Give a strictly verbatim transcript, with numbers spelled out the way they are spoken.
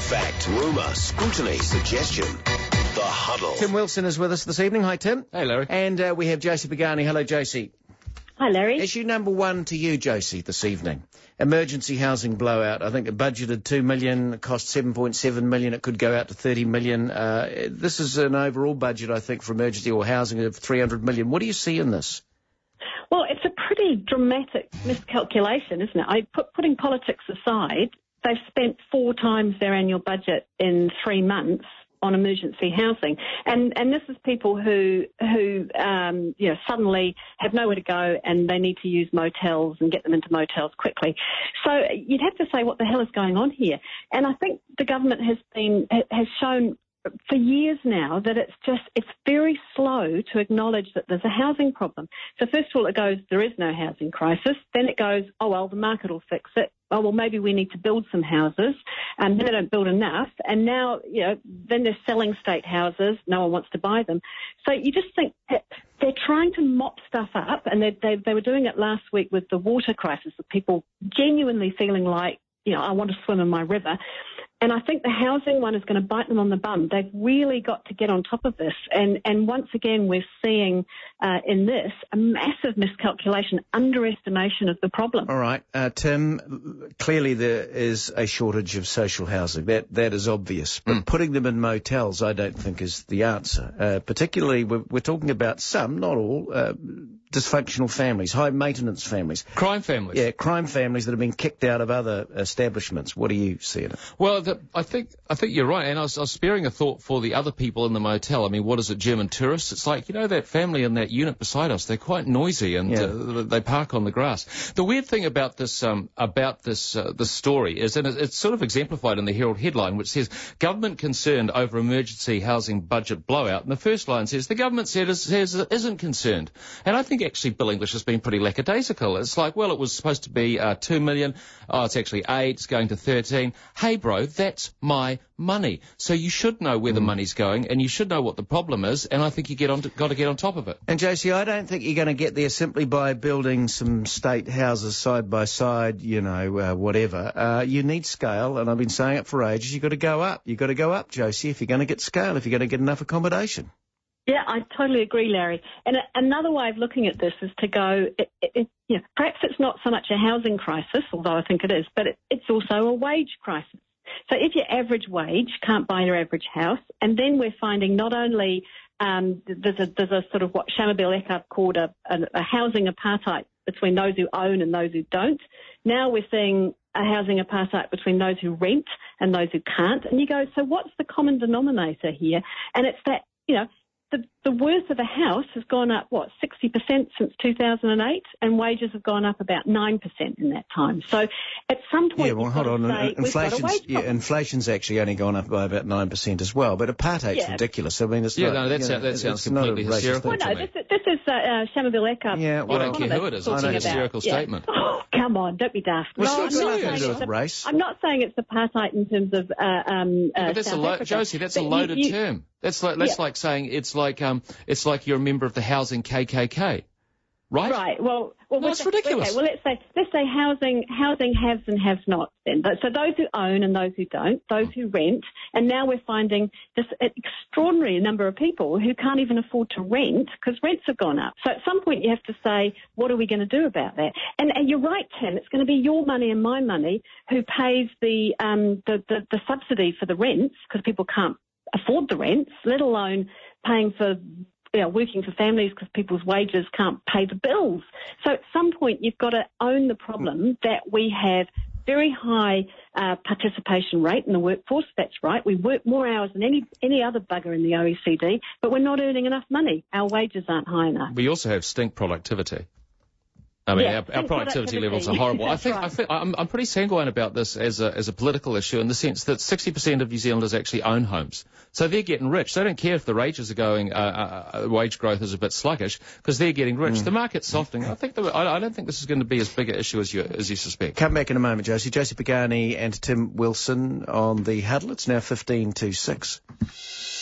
Fact, rumour, scrutiny, suggestion. The Huddle. Tim Wilson is with us this evening. Hi, Tim. Hey, Larry. And uh, we have Josie Pagani. Hello, Josie. Hi, Larry. Issue number one to you, Josie, this evening. Emergency housing blowout. I think it budgeted two million dollars, cost seven point seven million dollars. It could go out to thirty million dollars. Uh, this is an overall budget, I think, for emergency or housing of three hundred million dollars. What do you see in this? Well, it's a pretty dramatic miscalculation, isn't it? I put, putting politics aside, they've spent four times their annual budget in three months on emergency housing, and and this is people who who um, you know suddenly have nowhere to go and they need to use motels and get them into motels quickly. So you'd have to say, what the hell is going on here? And I think the government has been has shown for years now that it's just it's very slow to acknowledge that there's a housing problem. So first of all, it goes, there is no housing crisis. Then it goes, oh well, the market will fix it. Oh well, maybe we need to build some houses, and then they don't build enough. And now, you know, then they're selling state houses. No one wants to buy them. So you just think that they're trying to mop stuff up, and they they, they were doing it last week with the water crisis, of people genuinely feeling like, you know, I want to swim in my river. And I think the housing one is going to bite them on the bum. They've really got to get on top of this. And, and once again, we're seeing uh, in this a massive miscalculation, underestimation of the problem. All right. Uh, Tim, clearly there is a shortage of social housing. That That is obvious. But mm. putting them in motels, I don't think, is the answer. Uh, particularly, we're, we're talking about some, not all, uh, dysfunctional families, high-maintenance families. Crime families. Yeah, crime families that have been kicked out of other establishments. What do you see in it? Well, the, I think I think you're right, and I was, I was sparing a thought for the other people in the motel. I mean, what is it, German tourists? It's like, you know, that family in that unit beside us, they're quite noisy, and yeah. uh, they park on the grass. The weird thing about this um, about this uh, this story is, and it's sort of exemplified in the Herald headline, which says, government concerned over emergency housing budget blowout. And the first line says, the government said, says it isn't concerned. And I think actually Bill English has been pretty lackadaisical. It's like, well, it was supposed to be uh, two million. Oh, it's actually eight. It's going to thirteen. Hey, bro, that's my money. So you should know where mm. the money's going, and you should know what the problem is, and I think you get on to, got to get on top of it. And, Josie, I don't think you're going to get there simply by building some state houses side by side, you know, uh, whatever. Uh, you need scale, and I've been saying it for ages. You've got to go up. You've got to go up, Josie, if you're going to get scale, if you're going to get enough accommodation. Yeah, I totally agree, Larry. And another way of looking at this is to go, it, it, you know, perhaps it's not so much a housing crisis, although I think it is, but it, it's also a wage crisis. So if your average wage can't buy your average house, and then we're finding not only um, there's a there's a sort of what Shamabeel Eckert called a, a, a housing apartheid between those who own and those who don't. Now we're seeing a housing apartheid between those who rent and those who can't. And you go, so what's the common denominator here? And it's that, you know, The, the worth of a house has gone up, what, sixty percent since two thousand eight, and wages have gone up about nine percent in that time. So at some point, yeah, well, hold on. Say, inflation's, yeah, inflation's actually only gone up by about nine percent as well, but apartheid's yeah. ridiculous. I mean, it's yeah, not, no, that's, you know, that sounds completely hysterical. Well, no, this, this is uh, uh, Shamabeel Eckert. Yeah, well, I don't care who it is. It's a hysterical yeah. statement. Oh, come on, don't be daft. Well, no, it's I'm, not not saying it's a, race. I'm not saying it's apartheid in terms of uh, um, uh, but that's South a lo- Africa. Josie, that's but a loaded you, you, term. That's like that's yeah. like saying it's like um it's like you're a member of the housing K K K, right? Right. Well, well, no, it's ridiculous. Okay, well, let's say let's say housing housing haves and haves nots. Then, so those who own and those who don't, those who rent, and now we're finding this extraordinary number of people who can't even afford to rent because rents have gone up. So at some point you have to say, what are we going to do about that? And, and you're right, Tim. It's going to be your money and my money who pays the um the the, the subsidy for the rents because people can't afford the rents, let alone paying for, you know, working for families because people's wages can't pay the bills. So at some point you've got to own the problem that we have very high uh, participation rate in the workforce. That's right. We work more hours than any any other bugger in the O E C D, but we're not earning enough money. Our wages aren't high enough. We also have stink productivity. I mean, yeah, our, our productivity, productivity levels are horrible. I think, right. I think I'm, I'm pretty sanguine about this as a, as a political issue in the sense that sixty percent of New Zealanders actually own homes. So they're getting rich. They don't care if the wages are going, uh, uh, wage growth is a bit sluggish because they're getting rich. Mm. The market's softening. I think, the, I, I don't think this is going to be as big an issue as you, as you suspect. Come back in a moment, Josie. Josie Pagani and Tim Wilson on the Huddle. It's now fifteen to six.